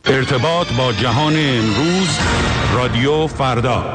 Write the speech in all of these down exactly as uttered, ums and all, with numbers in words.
ارتباط با جهان امروز، رادیو فردا.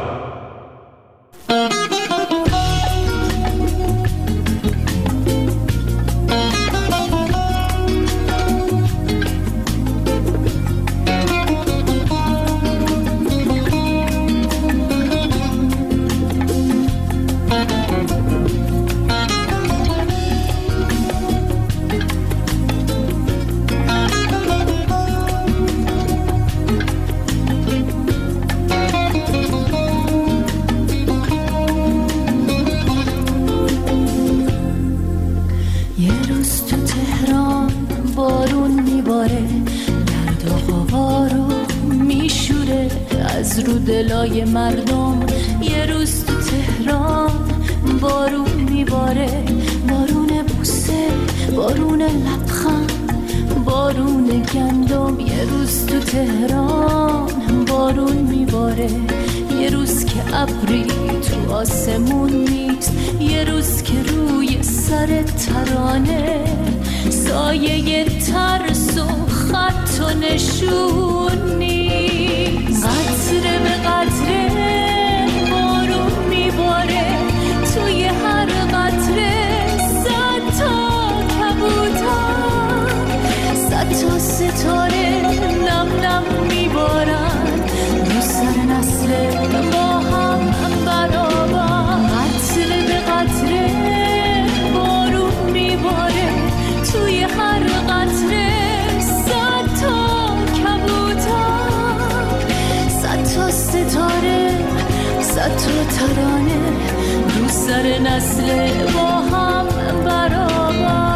دلای مردم یه روز تو تهران بارون میباره، بارون بوسه، بارون لبخند، بارون گندم. یه روز تو تهران بارون میباره، یه روز که ابری تو آسمون نیست، یه روز که روی سر ترانه سایه ترس و خط و نشون نیست. قطره به قطره بارون میباره، توی هر قطره صد تا کبوتر، صد تا ستاره نم نم میبارن رو سر نسل ما هم برابر. قطره به قطره بارون میباره، توی هر قطره صد تا کبوتر، صد تا ستاره، صد تا ترانه رو سر نسل ما هم برابر.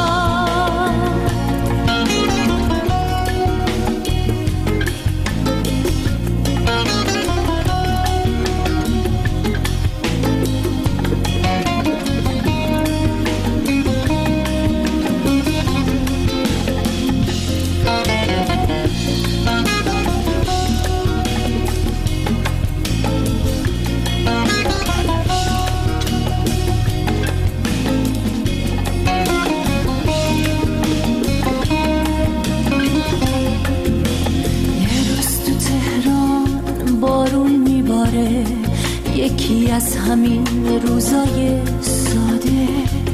یکی از همین روزای ساده،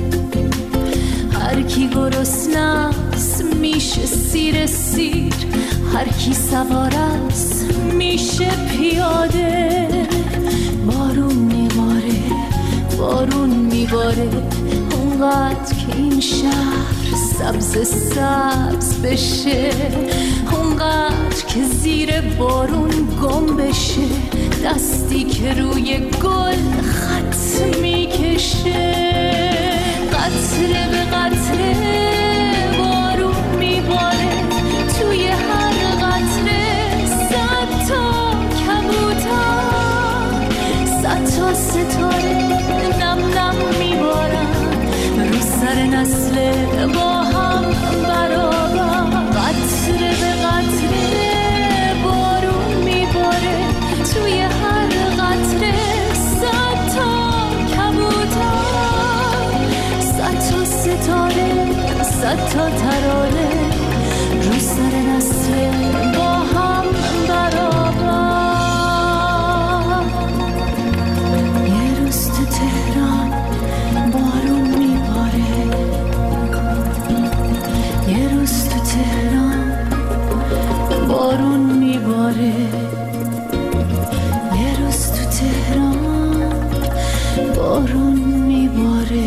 هر کی گرسنه‌ست میشه سیر سیر، هر کی سوار است میشه پیاده. بارون میباره، بارون میباره، اونقدر که این شهر سبز سبز بشه، اونقدر که زیر بارون گم بشه، دستی که روی گل خط میکشه. قطره به قطره بارون میباره، توی هر قطره صد تا کبوتر، صد تا ستاره نم نم میبارن رو سر نسل با هم برابر. قطره به قطره بارون میباره، توی هر قطره صد تا کبوتر، صد تا ستاره، صد تا ترانه رو سر نسل با هم برابر. یه روز تو تهران بارون میباره، یه روز تو تهران بارون میباره، یه روز تو تهران بارون میباره.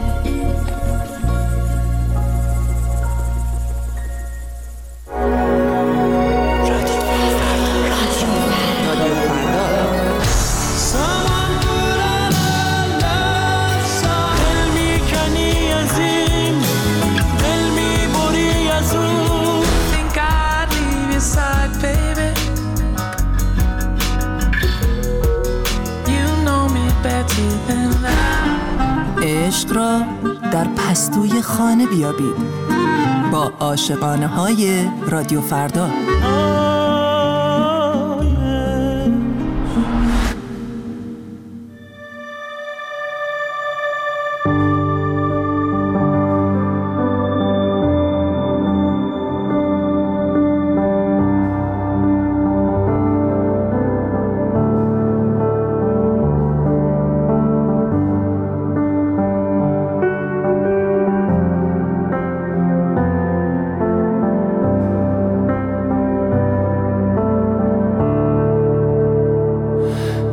عشق را در پستوی خانه بیابید با عاشقانه های رادیو فردا.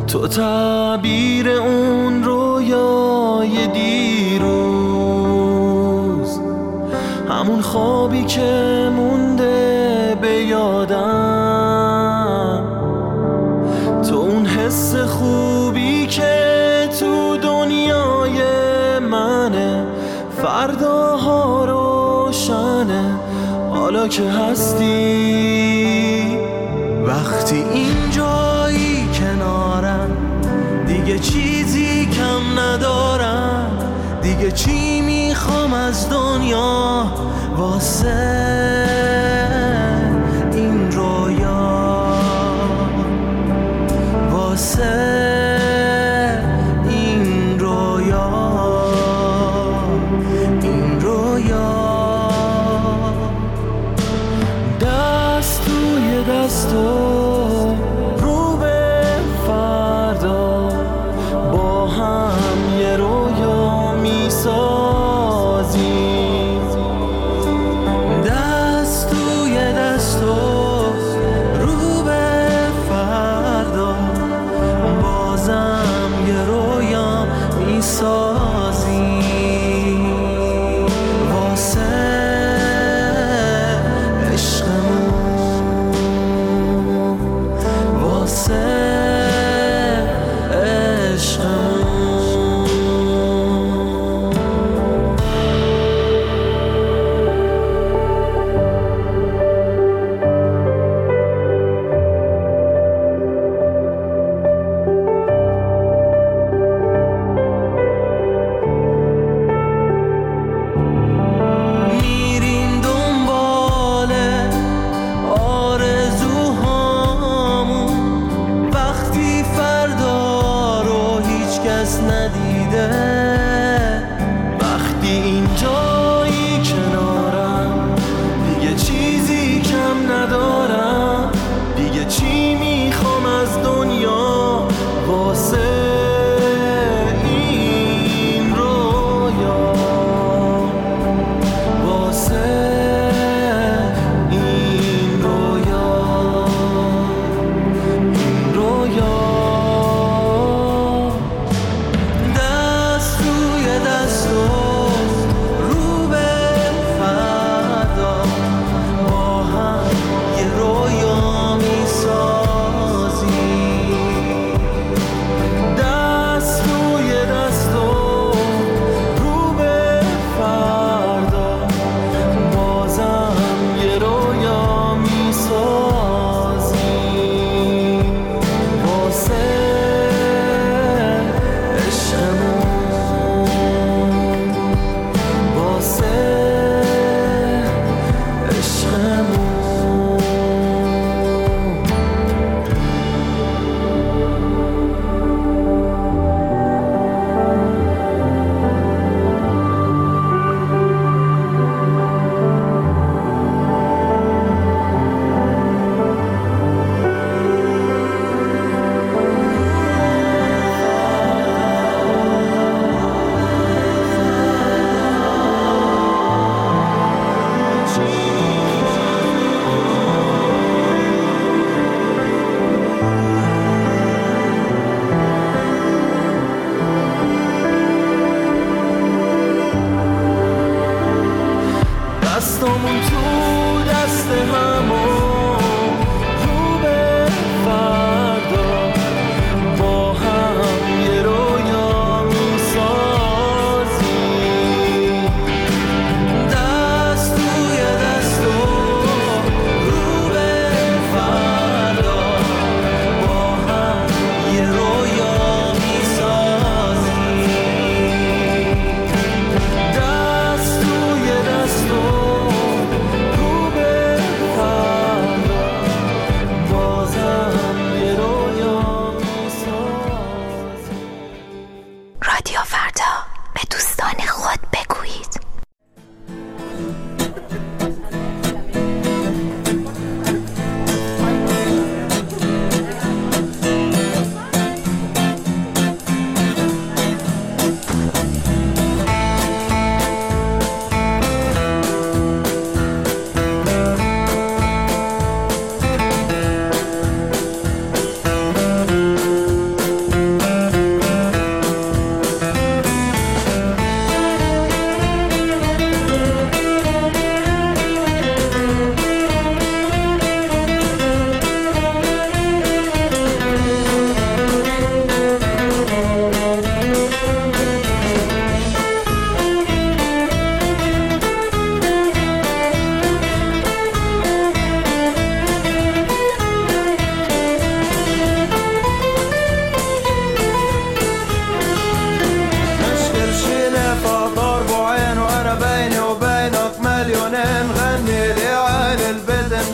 تو تعبیر اون رویای دیروز، همون خوابی که مونده به یادم، تو اون حس خوبی که تو دنیای منه، فرداها روشنه حالا که هستی. وقتی اینجایی کنارم دیگه چیزی کم ندارم، دیگه چی میخوام از دنیا واسه این رویا، واسه این رویا، این رویا. دست توی دستو رو به فردا با هم یه رویا میسازیم، دست توی دستو رو به فردا بازم یه رویا میسازیم واسه عشقمون.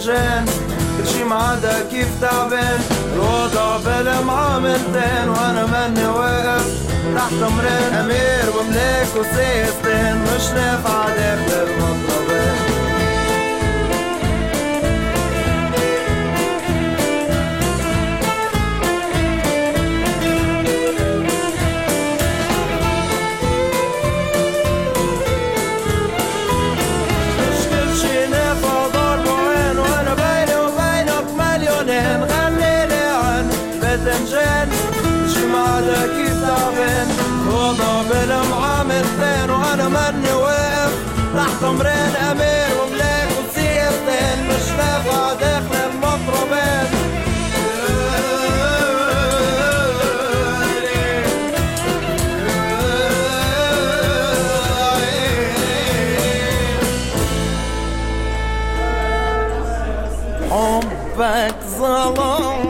بتنجان كلشي معدا كيف تعبان الوضع بلا معاملتين وانا ماني واقف تحت امرين امير وملاك وسيستين مش نافع داخل المطربين بتنجان شي معدا كيف تعبان وضع بلا معاملتين وانا ماني واقف تحت امرين امير وملاك وسيستين مش نافع داخل المطربين حبك ظلام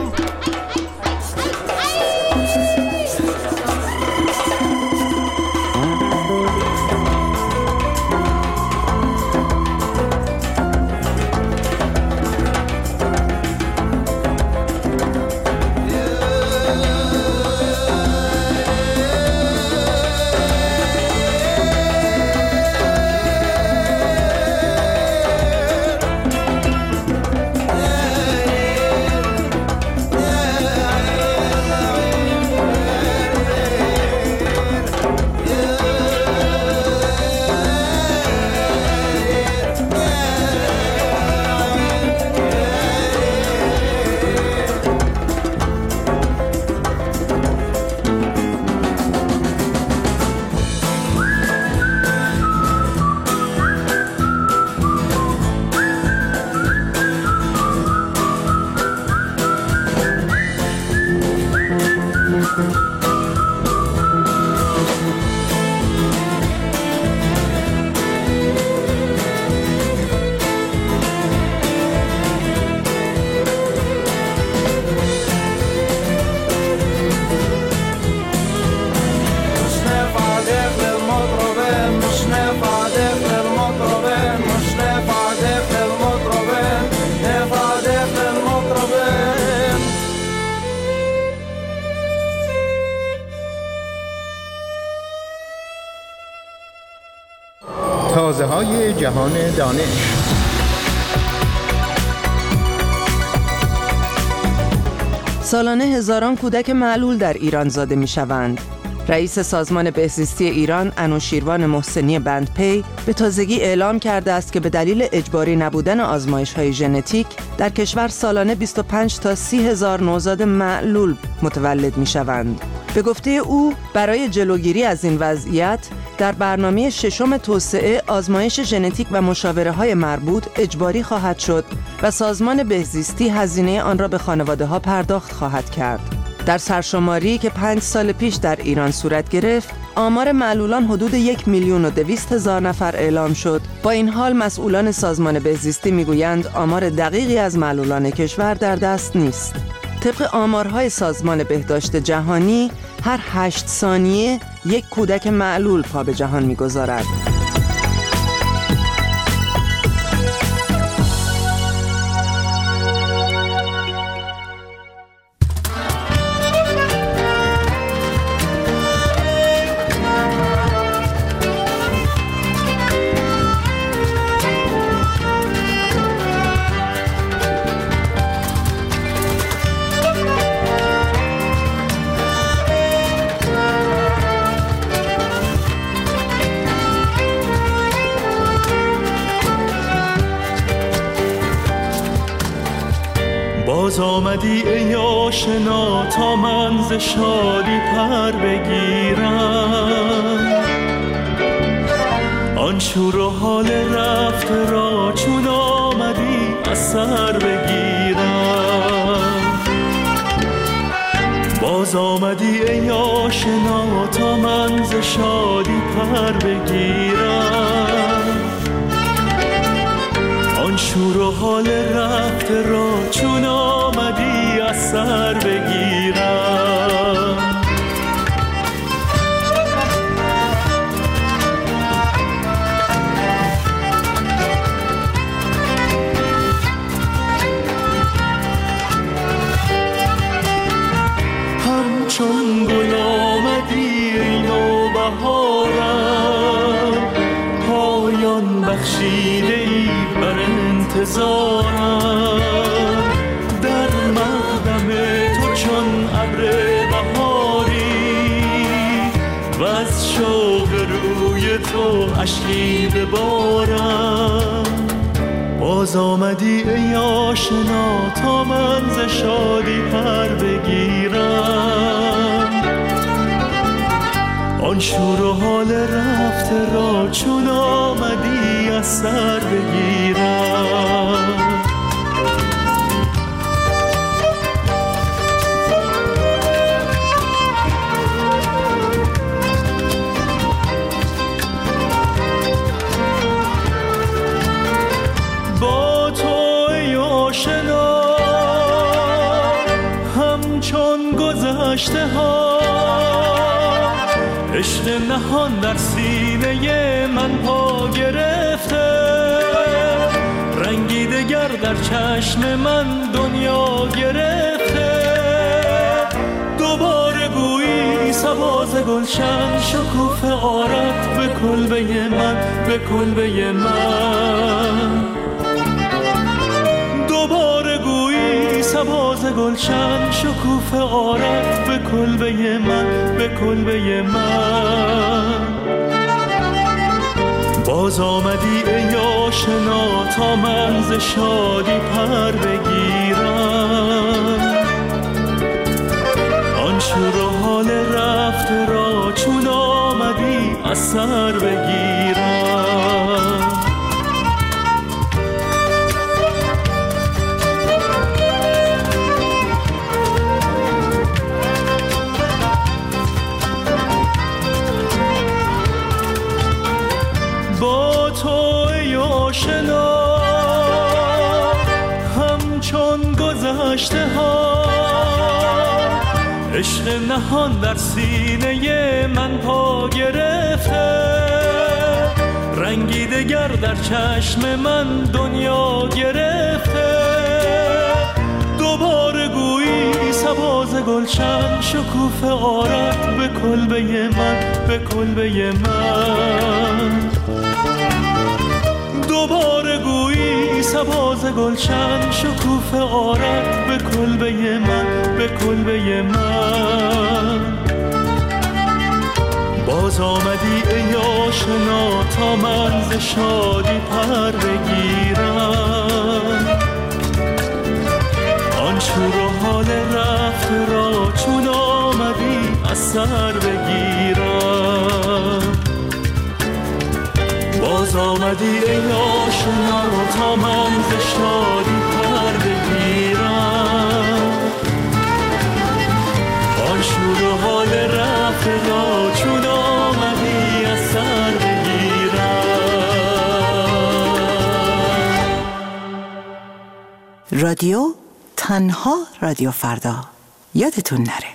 تازه های جهان دانش. سالانه هزاران کودک معلول در ایران زاده می شوند. رئیس سازمان بهزیستی ایران انوشیروان محسنی بندپی به تازگی اعلام کرده است که به دلیل اجباری نبودن آزمایش‌های ژنتیک در کشور سالانه بیست و پنج تا سی هزار نوزاد معلول متولد می شوند. به گفته او برای جلوگیری از این وضعیت در برنامه ششم توسعه آزمایش ژنتیک و مشاوره‌های مربوط اجباری خواهد شد و سازمان بهزیستی هزینه آن را به خانواده‌ها پرداخت خواهد کرد. در سرشماری که پنج سال پیش در ایران صورت گرفت، آمار معلولان حدود یک میلیون و دویست هزار نفر اعلام شد. با این حال مسئولان سازمان بهزیستی میگویند آمار دقیقی از معلولان کشور در دست نیست. طبق آمارهای سازمان بهداشت جهانی، هر هشت ثانیه یک کودک معلول پا به جهان می‌گذارد. باز آمدی ای آشنا تا من ز شادی پر بگیرم، آن شور و حال رفته را چون آمدی از سر بگیرم. باز آمدی ای آشنا تا من ز شادی پر بگیرم، آن شور و حال رفته را چون آمدی از سر بگیرم. بگذارم در مقدم تو چون ابر بهاری و از شوق روی تو اشکی ببارم. باز آمدی ای آشنا تا من ز شادی پر بگیرم، آن شور و حال رفته را چون آمدی از سر بگیرم. با تو ای آشنا همچون گذشته ها عشق نهان در سینه من پا گرفته، رنگی دگر در چشم من دنیا گرفته. دوباره گویی سباز گلشن شکوفه آرد به کلبه من، به کلبه من. دوباره گویی سباز گلشن شکوفه آرد به کلبه من، به کلبه من. باز آمدی ای آشنا تا من ز شادی پر بگیرم، آن شور و حال رفته را چون آمدی از سر بگیرم. با تو ای آشنا همچون گذشته ها عشق نهان در سینه من پا گرفته، رنگی دگر در چشم من دنیا گرفته. دوباره گویی سباز گلشن شکوفه آرد به کلبه من، به کلبه من. دوباره گویی سباز گلشن شکوفه آرد به کلبه من، به کلبه من. باز آمدی ای آشنا تا من ز شادی پر بگیرم، آن شور و حال رفته را چون آمدی از سر بگیرم. باز آمدی ای آشنا تا من ز شادی پر بگیرم، آن شور و حال رفته را چون آمدی از سر بگیرم. رادیو تنها رادیو فردا، یادتون نره.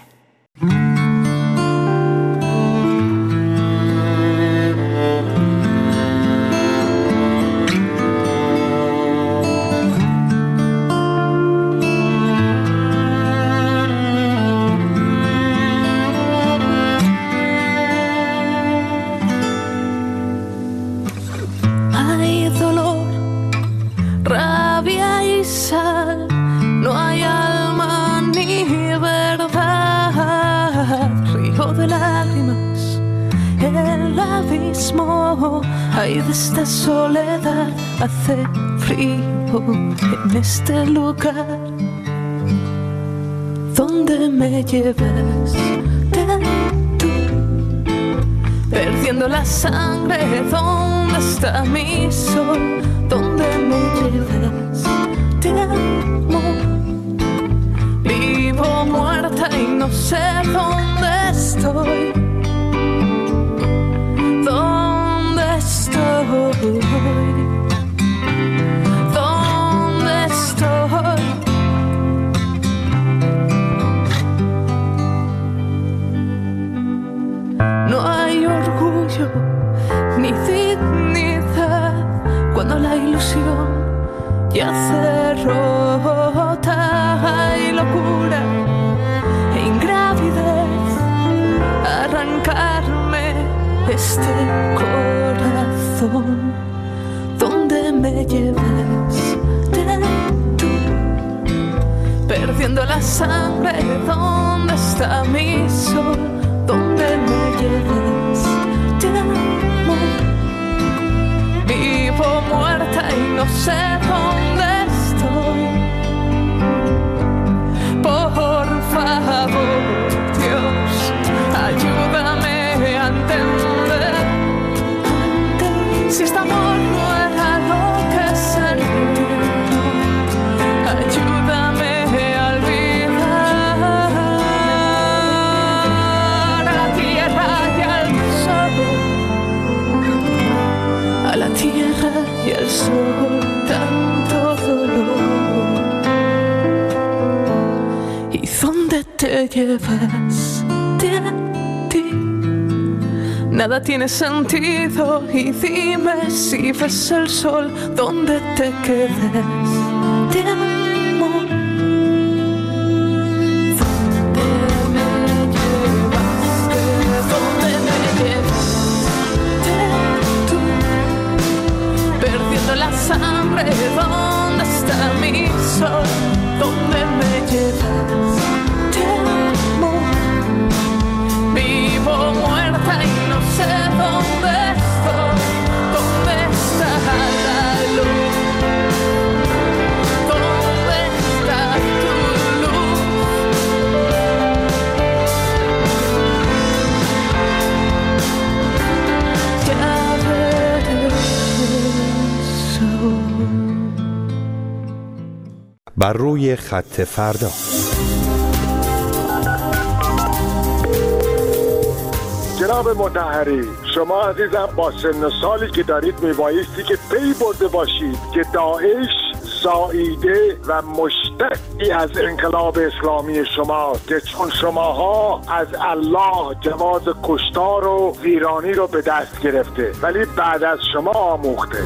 Ay, de esta soledad hace frío en este lugar donde me llevas tú, perdiendo la sangre. ¿Dónde está mi sol? ¿Dónde me llevas? Te amo, vivo muerta y no sé dónde estoy. ¿Dónde estoy? No hay orgullo ni dignidad cuando la ilusión ya se rota. Hay locura e ingravidez, arrancarme este corazón. ¿Dónde me lleves? perdiendo la sangre. ¿Dónde está mi sol? ¿Dónde me llevas? Te amo. Vivo muerta y no sé dónde estoy. Por favor, Dios, ayúdame a entender. Si este amor no era lo que sentí, ayúdame a olvidar a la tierra y al sol, a la tierra y al sol, tanto dolor. ¿Y dónde te llevas de ti? Nada tiene sentido y dime si ves el sol donde te quedes. Te amo. ¿Dónde me llevaste? ¿Dónde me llevaste tú? Perdiendo la sangre. ¿Dónde está mi sol? ¿Dónde me llevas? Te amo. Vivo muerta y no sé dónde estoy. ¿Dónde está la luz? ¿Dónde está tu luz? Ya veré el sol. بر روی خط فردا. جناب مطهری، شما عزیزم با سن و سالی که دارید میبایستی که پی برده باشید که داعش ساییده و مشتقی از انقلاب اسلامی شما که چون شماها از الله جواز کشتار و ویرانی رو به دست گرفته ولی بعد از شما آموخته.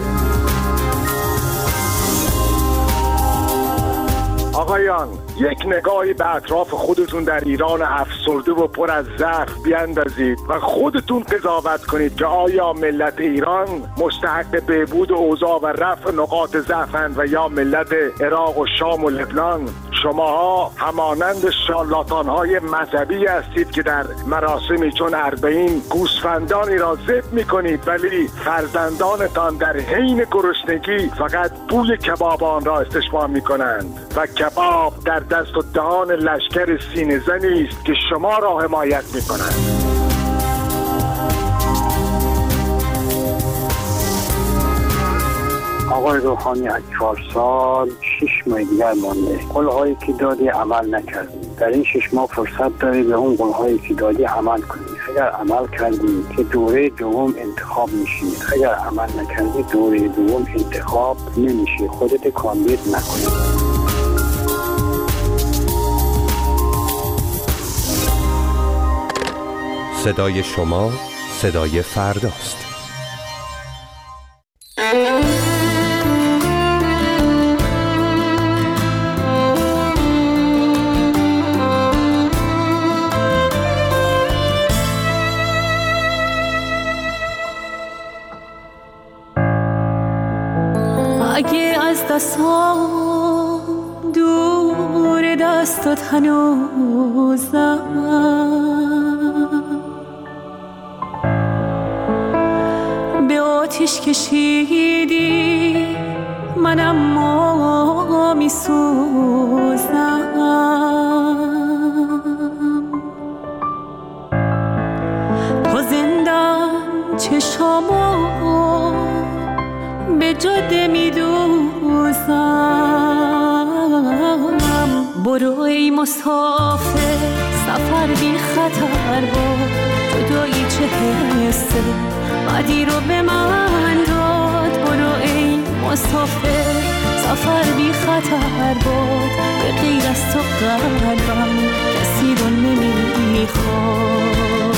آقایان، یک نگاهی به اطراف خودتون در ایران افسرده و پر از ضعف بیاندازید و خودتون قضاوت کنید که آیا ملت ایران مستحق بهبود اوضاع و رفع نقاط ضعفند و یا ملت عراق و شام و لبنان. شماها همانند شارلاتان‌های مذهبی هستید که در مراسمی چون اربعین گوسفندانی را ذبح می‌کنید ولی فرزندانتان در حین گرسنگی فقط بوی کباب آن را استشمام می‌کنند و کباب در دست و دهان لشکر سینه‌زنی است که شما را حمایت می‌کنند. آقای روحانی از چهار سال شش ماه دیگر مانده. قول‌هایی که دادی عمل نکردی. در این شش ماه فرصت داری به اون قول‌هایی که دادی عمل کنی. اگر عمل کردی که دوره دوم انتخاب میشی، اگر عمل نکردی دوره دوم انتخاب نمیشی. خودت کاندید نکنی. صدای شما صدای فرداست. اگه از دستام دور دستات هنوزم، به آتیش کشیدی منم ما می سوزم. تا زندم چشامو به جاده می دوزم. برو ای مسافر سفر بی خطر بود، جدایی چه حسه بعدی رو به من داد. برو ای مسافر سفر بی خطر بود، به غیر از تو قلبم کسی رو نمیخواد.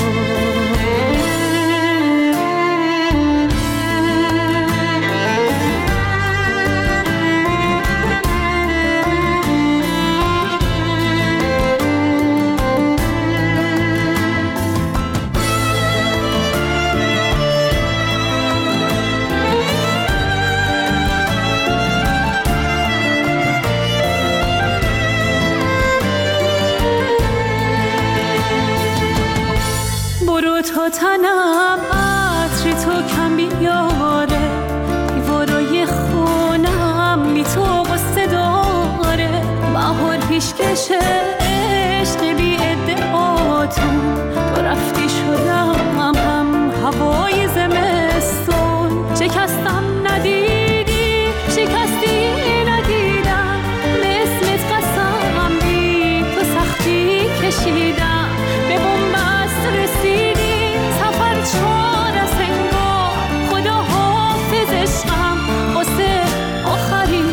تنم عطر تو کم بیاره، دیوارای خونم بی تو قصه داره. بهار پیشکشه عشق بی ادعاتون، تو رفتی شدم هم هوای زمستون. شکستم ندیدی، شکستی ندیدم، به اسمت قسم بی تو سختی کشیدم. به بنبست رسیدی سفر چار از انگار، خدا حافظ عشقم واسه آخرین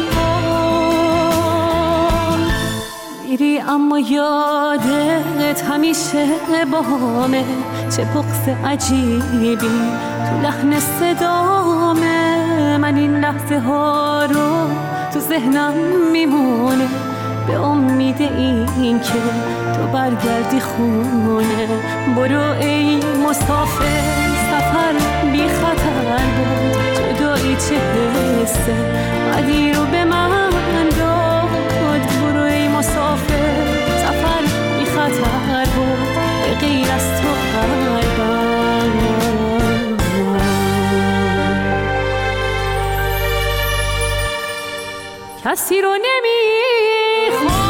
بار. میری اما یادت همیشه بامه، چه بغض عجیبی تو لحن صدامه. من این لحظه ها رو تو ذهنم میمونه، به امید این که تو برگردی خونه. برو ای مسافر سفر بی خطر بود، جدایی چه حسه بعدی رو به من داد. برو ای مسافر سفر بی خطر بود، به غیر از تو قلبم کسی رو نمیخوام.